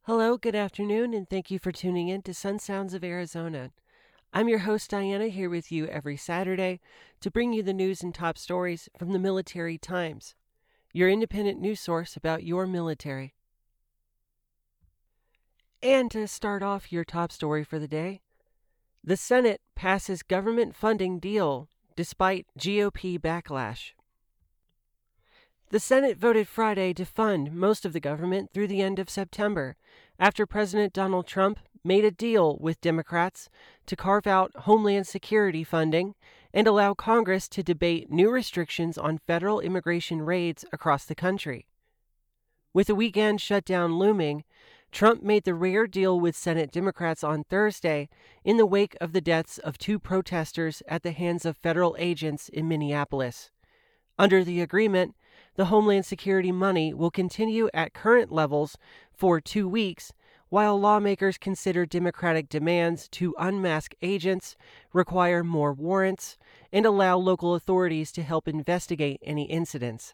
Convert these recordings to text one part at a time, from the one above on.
Hello, good afternoon, and thank you for tuning in to Sun Sounds of Arizona. I'm your host, Diana, here with you every Saturday to bring you the news and top stories from the Military Times, your independent news source about your military. And to start off your top story for the day, the Senate passes government funding deal despite GOP backlash. The Senate voted Friday to fund most of the government through the end of September, after President Donald Trump made a deal with Democrats to carve out Homeland Security funding and allow Congress to debate new restrictions on federal immigration raids across the country. With the weekend shutdown looming, Trump made the rare deal with Senate Democrats on Thursday in the wake of the deaths of two protesters at the hands of federal agents in Minneapolis. Under the agreement, the Homeland Security money will continue at current levels for 2 weeks, while lawmakers consider Democratic demands to unmask agents, require more warrants, and allow local authorities to help investigate any incidents.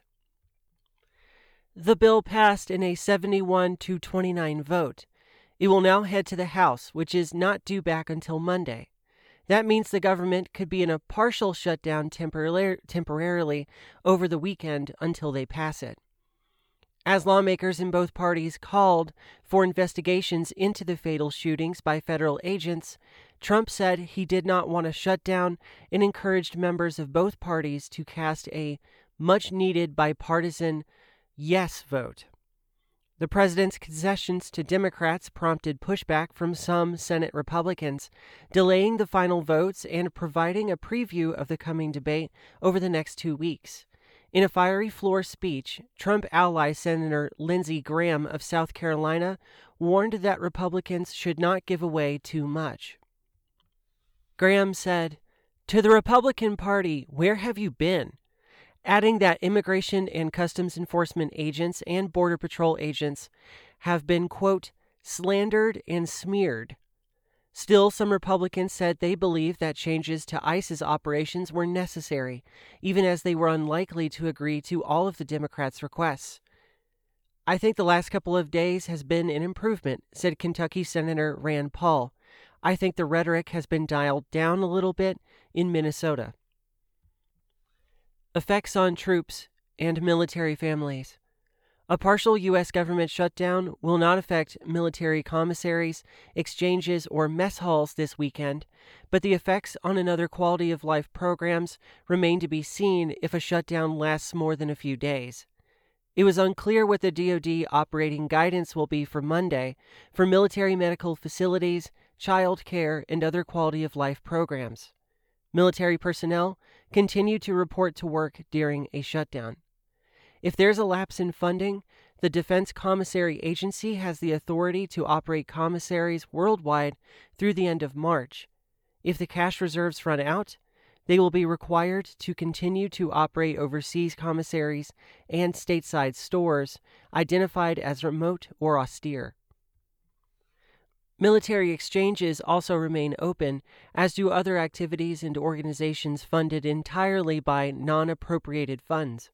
The bill passed in a 71-29 vote. It will now head to the House, which is not due back until Monday. That means the government could be in a partial shutdown temporarily over the weekend until they pass it. As lawmakers in both parties called for investigations into the fatal shootings by federal agents, Trump said he did not want a shutdown and encouraged members of both parties to cast a much-needed bipartisan yes vote. The president's concessions to Democrats prompted pushback from some Senate Republicans, delaying the final votes and providing a preview of the coming debate over the next 2 weeks. In a fiery floor speech, Trump ally Senator Lindsey Graham of South Carolina warned that Republicans should not give away too much. Graham said, "To the Republican Party, where have you been?" adding that Immigration and Customs Enforcement agents and Border Patrol agents have been, quote, slandered and smeared. Still, some Republicans said they believe that changes to ICE's operations were necessary, even as they were unlikely to agree to all of the Democrats' requests. "I think the last couple of days has been an improvement," said Kentucky Senator Rand Paul. "I think the rhetoric has been dialed down a little bit in Minnesota." Effects on troops and military families. A partial U.S. government shutdown will not affect military commissaries, exchanges, or mess halls this weekend, but the effects on another quality of life programs remain to be seen if a shutdown lasts more than a few days. It was unclear what the DoD operating guidance will be for Monday for military medical facilities, child care, and other quality of life programs. Military personnel continue to report to work during a shutdown. If there's a lapse in funding, the Defense Commissary Agency has the authority to operate commissaries worldwide through the end of March. If the cash reserves run out, they will be required to continue to operate overseas commissaries and stateside stores identified as remote or austere. Military exchanges also remain open, as do other activities and organizations funded entirely by non-appropriated funds.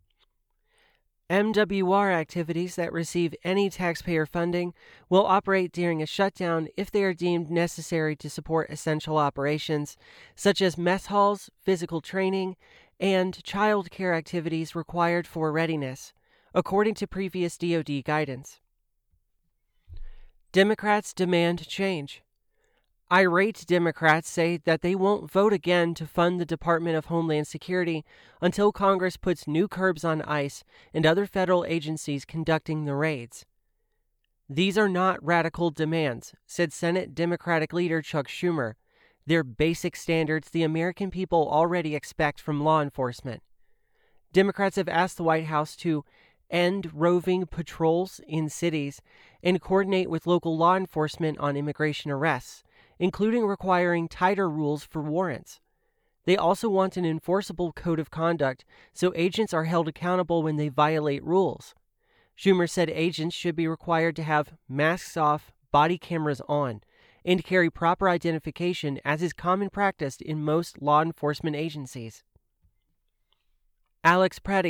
MWR activities that receive any taxpayer funding will operate during a shutdown if they are deemed necessary to support essential operations, such as mess halls, physical training, and child care activities required for readiness, according to previous DoD guidance. Democrats demand change. Irate Democrats say that they won't vote again to fund the Department of Homeland Security until Congress puts new curbs on ICE and other federal agencies conducting the raids. "These are not radical demands," said Senate Democratic leader Chuck Schumer. "They're basic standards the American people already expect from law enforcement." Democrats have asked the White House to end roving patrols in cities and coordinate with local law enforcement on immigration arrests, including requiring tighter rules for warrants. They also want an enforceable code of conduct so agents are held accountable when they violate rules. Schumer said agents should be required to have masks off, body cameras on, and carry proper identification, as is common practice in most law enforcement agencies. Alex Preddy,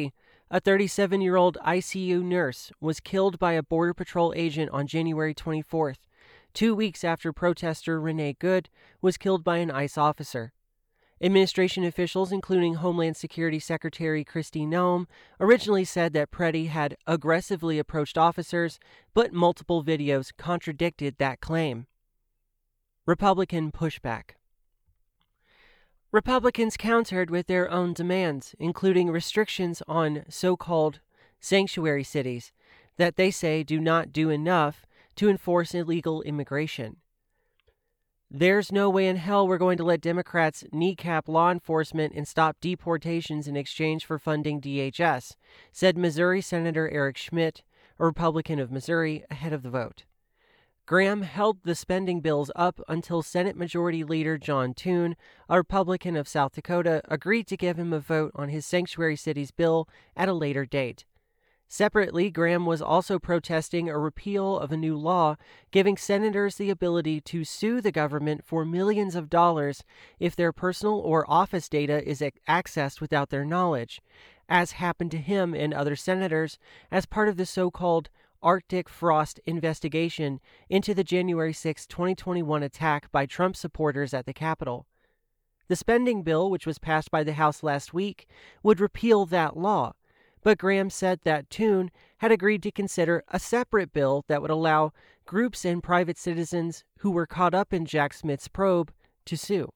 A 37-year-old ICU nurse was killed by a Border Patrol agent on January 24th, 2 weeks after protester Renee Good was killed by an ICE officer. Administration officials, including Homeland Security Secretary Kristi Noem, originally said that Preddy had aggressively approached officers, but multiple videos contradicted that claim. Republican pushback. Republicans countered with their own demands, including restrictions on so-called sanctuary cities that they say do not do enough to enforce illegal immigration. There's no way in hell we're going to let Democrats kneecap law enforcement and stop deportations in exchange for funding DHS, said Missouri Senator Eric Schmidt, a Republican of Missouri, ahead of the vote. Graham held the spending bills up until Senate Majority Leader John Thune, a Republican of South Dakota, agreed to give him a vote on his sanctuary cities bill at a later date. Separately, Graham was also protesting a repeal of a new law giving senators the ability to sue the government for millions of dollars if their personal or office data is accessed without their knowledge, as happened to him and other senators as part of the so-called Arctic Frost investigation into the January 6, 2021 attack by Trump supporters at the Capitol. The spending bill, which was passed by the House last week, would repeal that law, but Graham said that Thune had agreed to consider a separate bill that would allow groups and private citizens who were caught up in Jack Smith's probe to sue.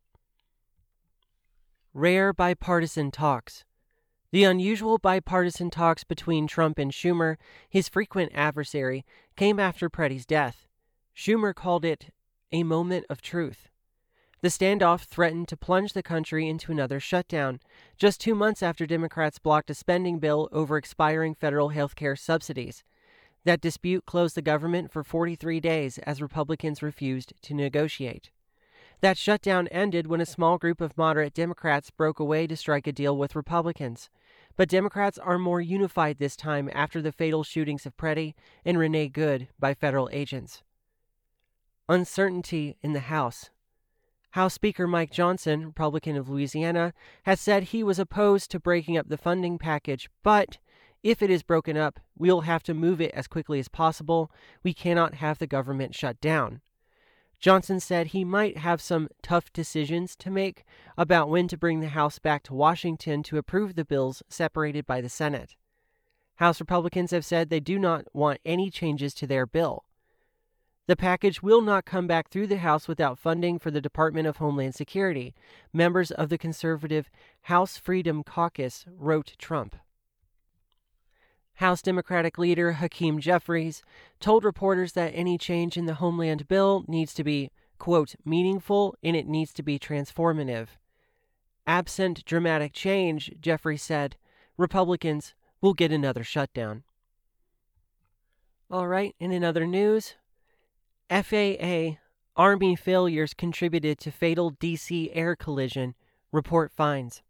Rare bipartisan talks. The unusual bipartisan talks between Trump and Schumer, his frequent adversary, came after Preddy's death. Schumer called it a moment of truth. The standoff threatened to plunge the country into another shutdown, just 2 months after Democrats blocked a spending bill over expiring federal health care subsidies. That dispute closed the government for 43 days as Republicans refused to negotiate. That shutdown ended when a small group of moderate Democrats broke away to strike a deal with Republicans. But Democrats are more unified this time after the fatal shootings of Preddy and Renee Good by federal agents. Uncertainty in the House. House Speaker Mike Johnson, Republican of Louisiana, has said he was opposed to breaking up the funding package, but if it is broken up, we'll have to move it as quickly as possible. We cannot have the government shut down. Johnson said he might have some tough decisions to make about when to bring the House back to Washington to approve the bills separated by the Senate. House Republicans have said they do not want any changes to their bill. The package will not come back through the House without funding for the Department of Homeland Security, members of the conservative House Freedom Caucus wrote Trump. House Democratic leader Hakeem Jeffries told reporters that any change in the Homeland bill needs to be, quote, meaningful and it needs to be transformative. Absent dramatic change, Jeffries said, Republicans will get another shutdown. All right, and in other news, FAA Army failures contributed to fatal D.C. air collision, report finds.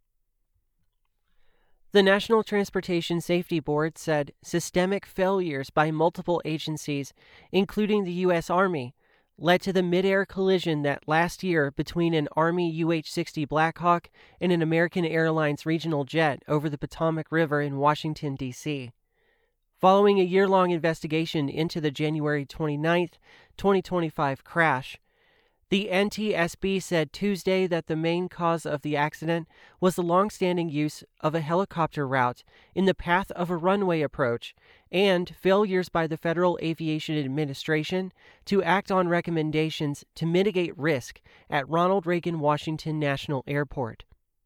The National Transportation Safety Board said systemic failures by multiple agencies, including the U.S. Army, led to the mid-air collision that last year between an Army UH-60 Blackhawk and an American Airlines regional jet over the Potomac River in Washington, D.C. Following a year-long investigation into the January 29, 2025 crash, the NTSB said Tuesday that the main cause of the accident was the long-standing use of a helicopter route in the path of a runway approach and failures by the Federal Aviation Administration to act on recommendations to mitigate risk at Ronald Reagan Washington National Airport.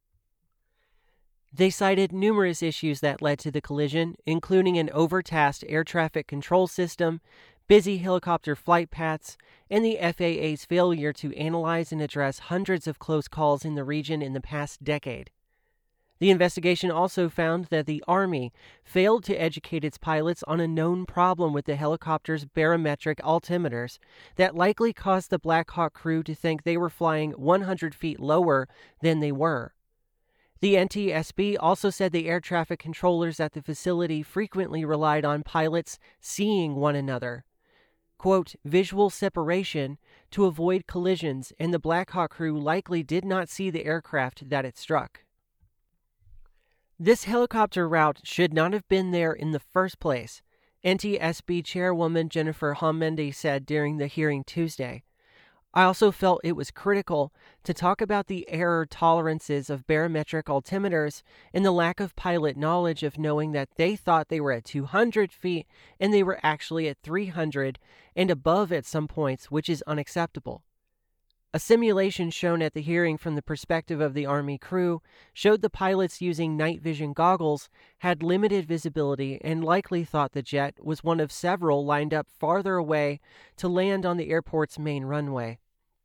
They cited numerous issues that led to the collision, including an overtasked air traffic control system, busy helicopter flight paths, and the FAA's failure to analyze and address hundreds of close calls in the region in the past decade. The investigation also found that the Army failed to educate its pilots on a known problem with the helicopter's barometric altimeters that likely caused the Black Hawk crew to think they were flying 100 feet lower than they were. The NTSB also said the air traffic controllers at the facility frequently relied on pilots seeing one another, quote, visual separation to avoid collisions, and the Black Hawk crew likely did not see the aircraft that it struck. This helicopter route should not have been there in the first place, NTSB Chairwoman Jennifer Homendy said during the hearing Tuesday. I also felt it was critical to talk about the error tolerances of barometric altimeters and the lack of pilot knowledge of knowing that they thought they were at 200 feet and they were actually at 300 and above at some points, which is unacceptable. A simulation shown at the hearing from the perspective of the Army crew showed the pilots using night vision goggles had limited visibility and likely thought the jet was one of several lined up farther away to land on the airport's main runway.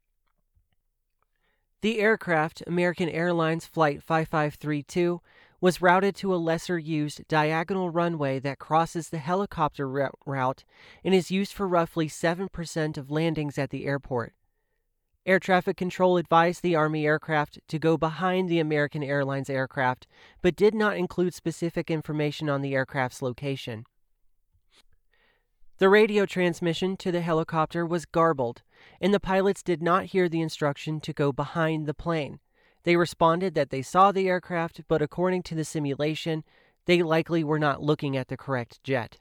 The aircraft, American Airlines Flight 5532, was routed to a lesser-used diagonal runway that crosses the helicopter route and is used for roughly 7% of landings at the airport. Air traffic control advised the Army aircraft to go behind the American Airlines aircraft, but did not include specific information on the aircraft's location. The radio transmission to the helicopter was garbled, and the pilots did not hear the instruction to go behind the plane. They responded that they saw the aircraft, but according to the simulation, they likely were not looking at the correct jet.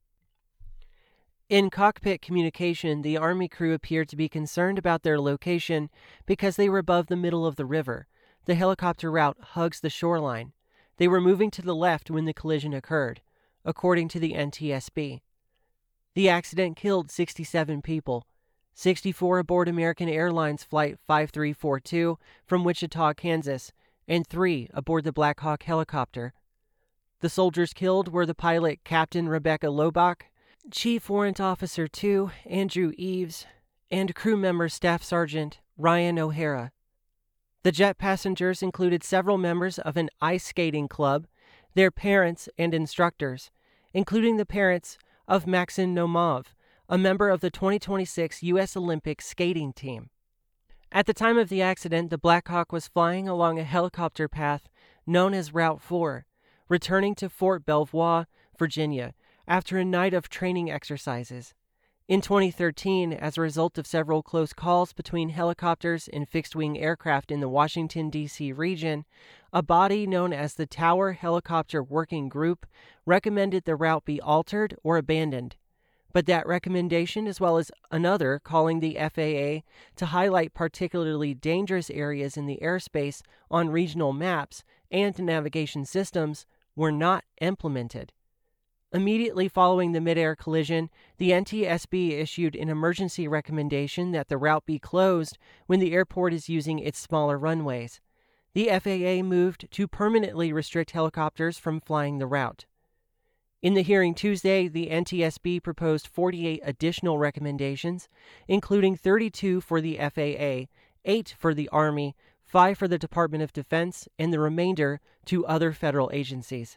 In cockpit communication, the Army crew appeared to be concerned about their location because they were above the middle of the river. The helicopter route hugs the shoreline. They were moving to the left when the collision occurred, according to the NTSB. The accident killed 67 people, 64 aboard American Airlines Flight 5342 from Wichita, Kansas, and 3 aboard the Black Hawk helicopter. The soldiers killed were the pilot, Captain Rebecca Lobach, Chief Warrant Officer 2, Andrew Eves, and crew member Staff Sergeant Ryan O'Hara. The jet passengers included several members of an ice skating club, their parents, and instructors, including the parents of Maxim Nomov, a member of the 2026 U.S. Olympic skating team. At the time of the accident, the Black Hawk was flying along a helicopter path known as Route 4, returning to Fort Belvoir, Virginia, after a night of training exercises. In 2013, as a result of several close calls between helicopters and fixed-wing aircraft in the Washington, D.C. region, a body known as the Tower Helicopter Working Group recommended the route be altered or abandoned. But that recommendation, as well as another calling the FAA to highlight particularly dangerous areas in the airspace on regional maps and navigation systems, were not implemented. Immediately following the mid-air collision, the NTSB issued an emergency recommendation that the route be closed when the airport is using its smaller runways. The FAA moved to permanently restrict helicopters from flying the route. In the hearing Tuesday, the NTSB proposed 48 additional recommendations, including 32 for the FAA, 8 for the Army, 5 for the Department of Defense, and the remainder to other federal agencies.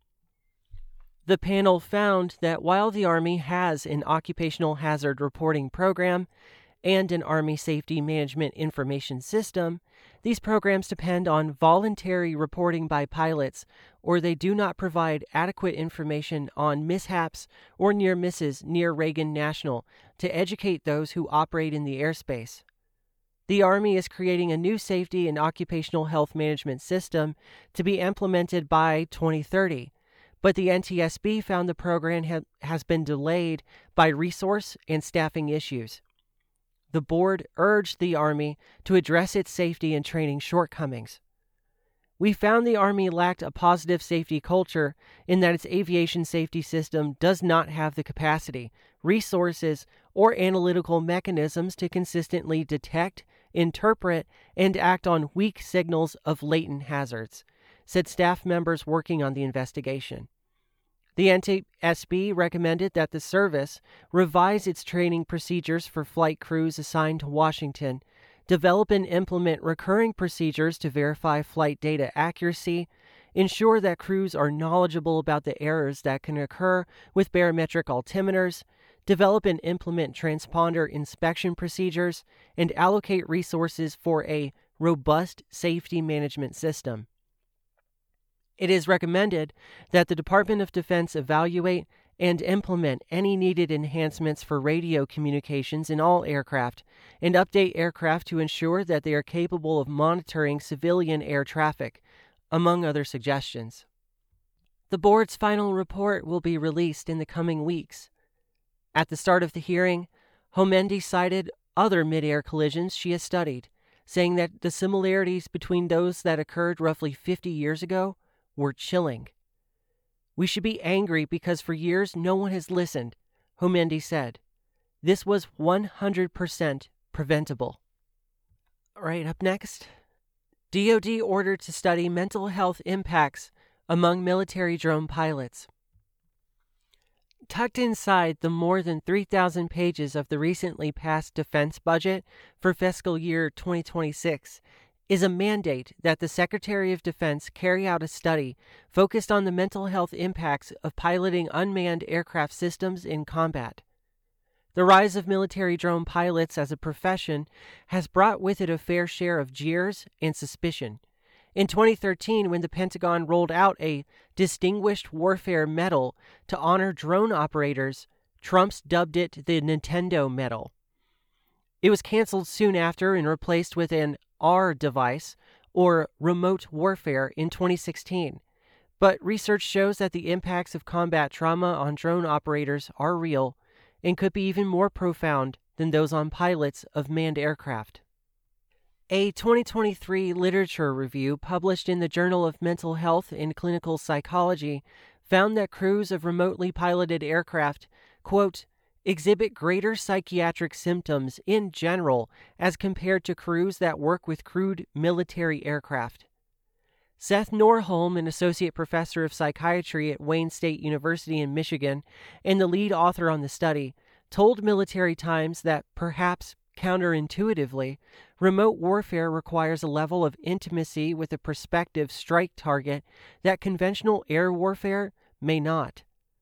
The panel found that while the Army has an occupational hazard reporting program and an Army Safety Management Information System, these programs depend on voluntary reporting by pilots, or they do not provide adequate information on mishaps or near misses near Reagan National to educate those who operate in the airspace. The Army is creating a new safety and occupational health management system to be implemented by 2030. But the NTSB found the program has been delayed by resource and staffing issues. The board urged the Army to address its safety and training shortcomings. We found the Army lacked a positive safety culture in that its aviation safety system does not have the capacity, resources, or analytical mechanisms to consistently detect, interpret, and act on weak signals of latent hazards, said staff members working on the investigation. The NTSB recommended that the service revise its training procedures for flight crews assigned to Washington, develop and implement recurring procedures to verify flight data accuracy, ensure that crews are knowledgeable about the errors that can occur with barometric altimeters, develop and implement transponder inspection procedures, and allocate resources for a robust safety management system. It is recommended that the Department of Defense evaluate and implement any needed enhancements for radio communications in all aircraft and update aircraft to ensure that they are capable of monitoring civilian air traffic, among other suggestions. The board's final report will be released in the coming weeks. At the start of the hearing, Homendy cited other mid-air collisions she has studied, saying that the similarities between those that occurred roughly 50 years ago were chilling. "We should be angry because for years no one has listened," Homendy said. "This was 100% preventable." All right, up next, DoD ordered to study mental health impacts among military drone pilots. Tucked inside the more than 3,000 pages of the recently passed defense budget for fiscal year 2026 is a mandate that the Secretary of Defense carry out a study focused on the mental health impacts of piloting unmanned aircraft systems in combat. The rise of military drone pilots as a profession has brought with it a fair share of jeers and suspicion. In 2013, when the Pentagon rolled out a Distinguished Warfare Medal to honor drone operators, Trump dubbed it the Nintendo Medal. It was canceled soon after and replaced with an R device, or remote warfare, in 2016. But research shows that the impacts of combat trauma on drone operators are real and could be even more profound than those on pilots of manned aircraft. A 2023 literature review published in the Journal of Mental Health and Clinical Psychology found that crews of remotely piloted aircraft, quote, exhibit greater psychiatric symptoms in general as compared to crews that work with crewed military aircraft. Seth Norholm, an associate professor of psychiatry at Wayne State University in Michigan and the lead author on the study, told Military Times that perhaps counterintuitively, remote warfare requires a level of intimacy with a prospective strike target that conventional air warfare may not.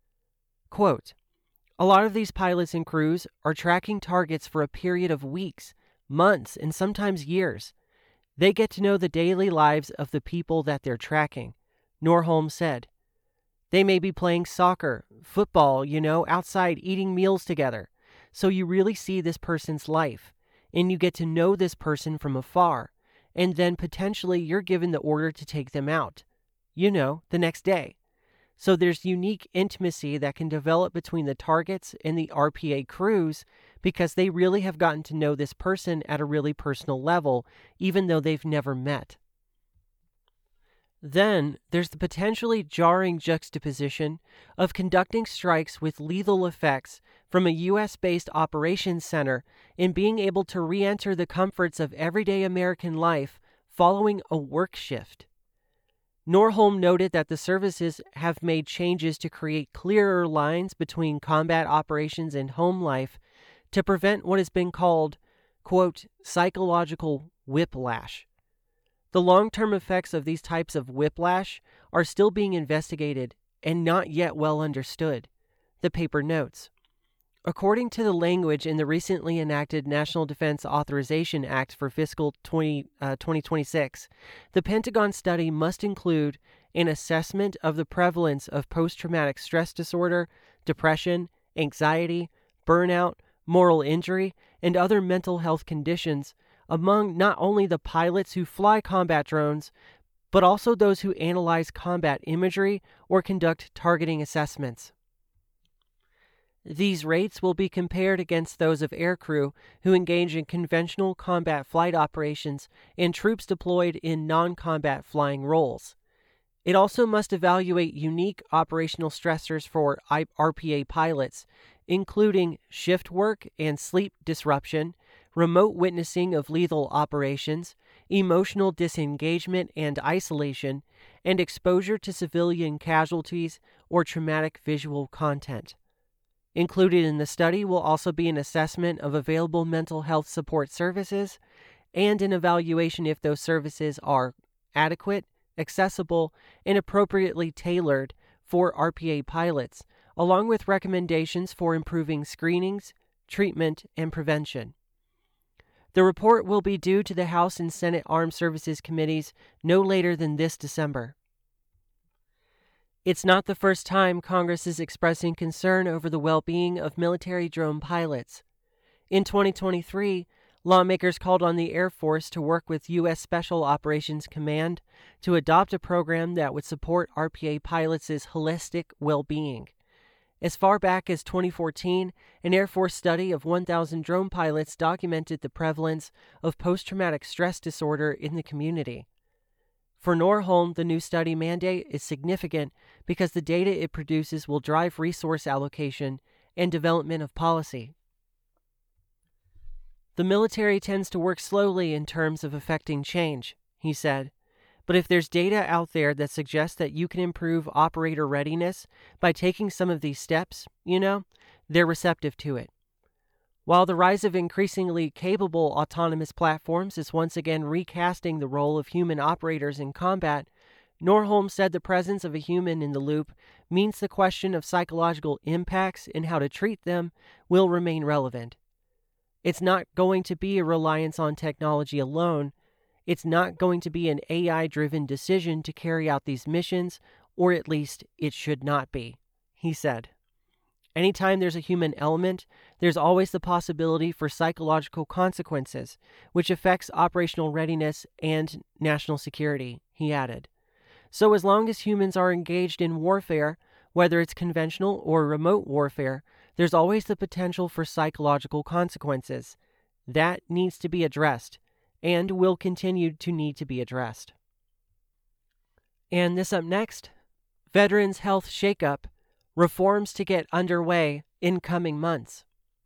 Quote, a lot of these pilots and crews are tracking targets for a period of weeks, months, and sometimes years. They get to know the daily lives of the people that they're tracking, Norholm said. They may be playing soccer, football, outside eating meals together. So you really see this person's life, and you get to know this person from afar, and then potentially you're given the order to take them out, the next day. So there's unique intimacy that can develop between the targets and the RPA crews because they really have gotten to know this person at a really personal level, even though they've never met. Then there's the potentially jarring juxtaposition of conducting strikes with lethal effects from a U.S.-based operations center and being able to re-enter the comforts of everyday American life following a work shift. Norholm noted that the services have made changes to create clearer lines between combat operations and home life to prevent what has been called, quote, psychological whiplash. The long-term effects of these types of whiplash are still being investigated and not yet well understood, the paper notes. According to the language in the recently enacted National Defense Authorization Act for fiscal 2026, the Pentagon study must include an assessment of the prevalence of post-traumatic stress disorder, depression, anxiety, burnout, moral injury, and other mental health conditions among not only the pilots who fly combat drones, but also those who analyze combat imagery or conduct targeting assessments. These rates will be compared against those of aircrew who engage in conventional combat flight operations and troops deployed in non-combat flying roles. It also must evaluate unique operational stressors for RPA pilots, including shift work and sleep disruption, remote witnessing of lethal operations, emotional disengagement and isolation, and exposure to civilian casualties or traumatic visual content. Included in the study will also be an assessment of available mental health support services and an evaluation if those services are adequate, accessible, and appropriately tailored for RPA pilots, along with recommendations for improving screenings, treatment, and prevention. The report will be due to the House and Senate Armed Services Committees no later than this December. It's not the first time Congress is expressing concern over the well-being of military drone pilots. In 2023, Lawmakers called on the Air Force to work with U.S. Special Operations Command to adopt a program that would support RPA pilots' holistic well-being. As far back as 2014, an Air Force study of 1,000 drone pilots documented the prevalence of post-traumatic stress disorder in the community. For Norholm, the new study mandate is significant because the data it produces will drive resource allocation and development of policy. The military tends to work slowly in terms of effecting change, he said. But if there's data out there that suggests that you can improve operator readiness by taking some of these steps, they're receptive to it. While the rise of increasingly capable autonomous platforms is once again recasting the role of human operators in combat, Norholm said the presence of a human in the loop means the question of psychological impacts and how to treat them will remain relevant. It's not going to be a reliance on technology alone. It's not going to be an AI-driven decision to carry out these missions, or at least it should not be, he said. Anytime there's a human element, there's always the possibility for psychological consequences, which affects operational readiness and national security, he added. So as long as humans are engaged in warfare, whether it's conventional or remote warfare, there's always the potential for psychological consequences. That needs to be addressed, and will continue to need to be addressed. And this up next, Veterans Health Shakeup, reforms to get underway in coming months.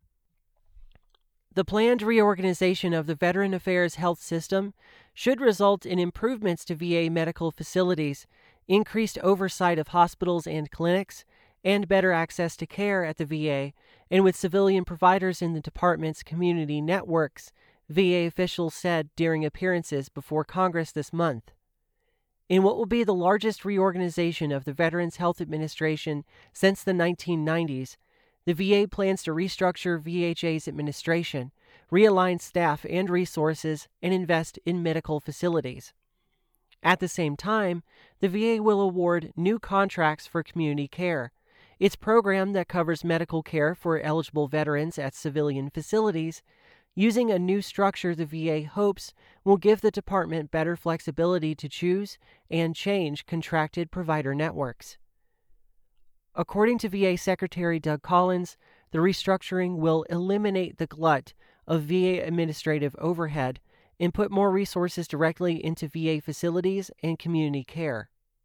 The planned reorganization of the Veteran Affairs health system should result in improvements to VA medical facilities, increased oversight of hospitals and clinics, and better access to care at the VA, and with civilian providers in the department's community networks, VA officials said during appearances before Congress this month. In what will be the largest reorganization of the Veterans Health Administration since the 1990s, the VA plans to restructure VHA's administration, realign staff and resources, and invest in medical facilities. At the same time, the VA will award new contracts for community care, its program that covers medical care for eligible veterans at civilian facilities, using a new structure the VA hopes will give the department better flexibility to choose and change contracted provider networks. According to VA Secretary Doug Collins, the restructuring will eliminate the glut of VA administrative overhead and put more resources directly into VA facilities and community care.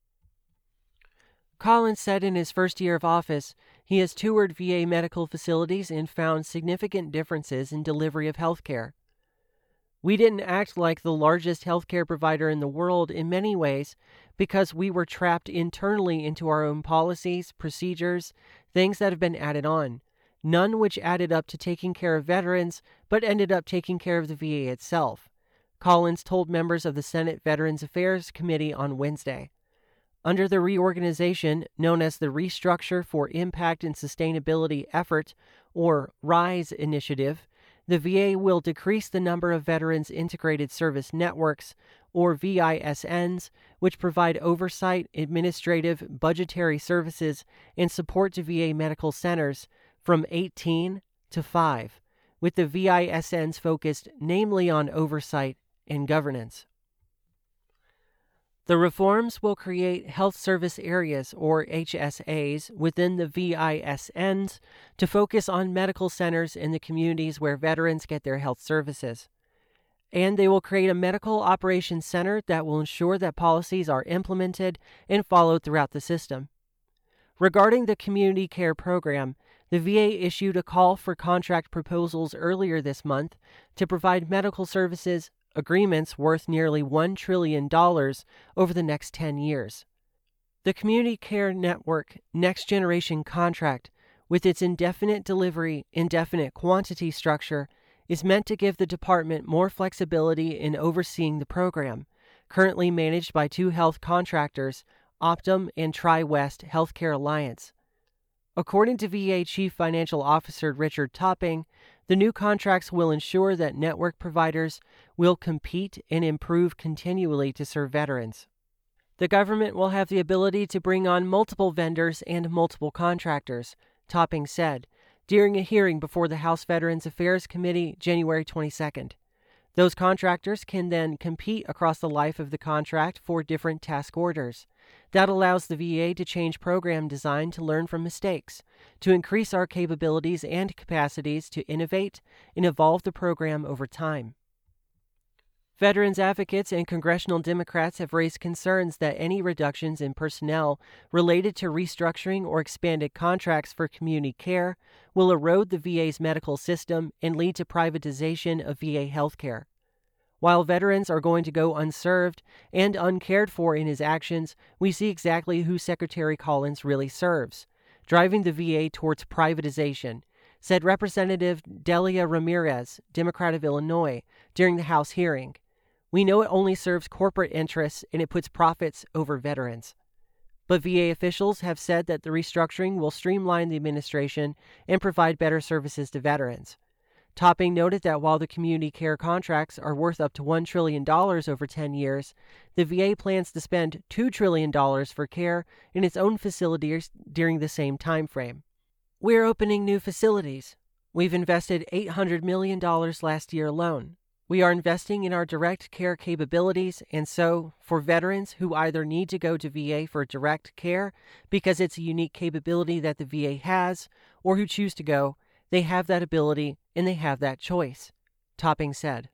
Collins said in his first year of office, he has toured VA medical facilities and found significant differences in delivery of health care. We didn't act like the largest healthcare provider in the world in many ways because we were trapped internally into our own policies, procedures, things that have been added on, none which added up to taking care of veterans, but ended up taking care of the VA itself, Collins told members of the Senate Veterans Affairs Committee on Wednesday. Under the reorganization, known as the Restructure for Impact and Sustainability Effort, or RISE initiative, the VA will decrease the number of Veterans Integrated Service Networks, or VISNs, which provide oversight, administrative, budgetary services, and support to VA medical centers, from 18 to 5, with the VISNs focused namely on oversight and governance. The reforms will create health service areas, or HSAs, within the VISNs to focus on medical centers in the communities where veterans get their health services. And they will create a medical operations center that will ensure that policies are implemented and followed throughout the system. Regarding the community care program, the VA issued a call for contract proposals earlier this month to provide medical services agreements worth nearly $1 trillion over the next 10 years. The Community Care Network Next Generation contract, with its indefinite delivery, indefinite quantity structure, is meant to give the department more flexibility in overseeing the program, currently managed by two health contractors, Optum and Tri-West Healthcare Alliance. According to VA Chief Financial Officer Richard Topping, the new contracts will ensure that network providers will compete and improve continually to serve veterans. The government will have the ability to bring on multiple vendors and multiple contractors, Topping said, during a hearing before the House Veterans Affairs Committee January 22nd. Those contractors can then compete across the life of the contract for different task orders. That allows the VA to change program design to learn from mistakes, to increase our capabilities and capacities to innovate and evolve the program over time. Veterans advocates and congressional Democrats have raised concerns that any reductions in personnel related to restructuring or expanded contracts for community care will erode the VA's medical system and lead to privatization of VA healthcare. While veterans are going to go unserved and uncared for in his actions, we see exactly who Secretary Collins really serves, driving the VA towards privatization, said Representative Delia Ramirez, Democrat of Illinois, during the House hearing. We know it only serves corporate interests and it puts profits over veterans. But VA officials have said that the restructuring will streamline the administration and provide better services to veterans. Topping noted that while the community care contracts are worth up to $1 trillion over 10 years, the VA plans to spend $2 trillion for care in its own facilities during the same time frame. We're opening new facilities. We've invested $800 million last year alone. We are investing in our direct care capabilities, and so, for veterans who either need to go to VA for direct care because it's a unique capability that the VA has, or who choose to go, they have that ability and they have that choice, Topping said.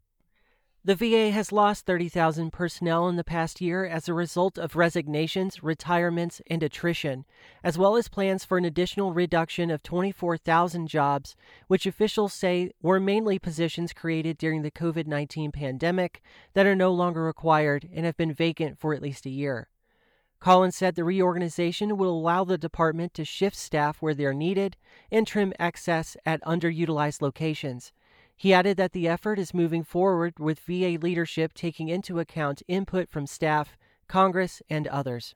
The VA has lost 30,000 personnel in the past year as a result of resignations, retirements, and attrition, as well as plans for an additional reduction of 24,000 jobs, which officials say were mainly positions created during the COVID-19 pandemic that are no longer required and have been vacant for at least a year. Collins said the reorganization will allow the department to shift staff where they are needed and trim excess at underutilized locations. He added that the effort is moving forward with VA leadership taking into account input from staff, Congress, and others.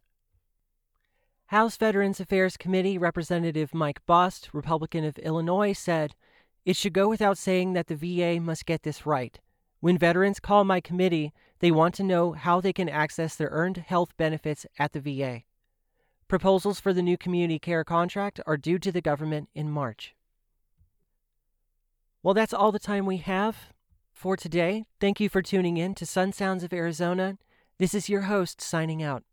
House Veterans Affairs Committee Representative Mike Bost, Republican of Illinois, said, "It should go without saying that the VA must get this right. When veterans call my committee, they want to know how they can access their earned health benefits at the VA. Proposals for the new community care contract are due to the government in March." Well, that's all the time we have for today. Thank you for tuning in to Sun Sounds of Arizona. This is your host signing out.